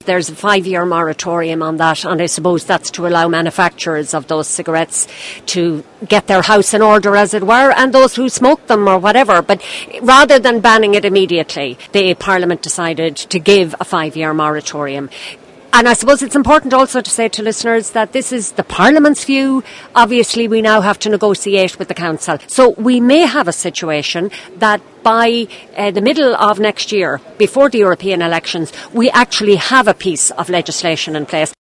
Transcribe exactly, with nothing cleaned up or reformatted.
there's a five-year moratorium on that, and I suppose that's to allow manufacturers of those cigarettes to get their house in order, as it were, and those who smoke them or whatever. But rather than banning it immediately, the Parliament decided to give a five-year moratorium. And I suppose it's important also to say to listeners that this is the Parliament's view. Obviously, we now have to negotiate with the Council. So we may have a situation that by uh, the middle of next year, before the European elections, we actually have a piece of legislation in place.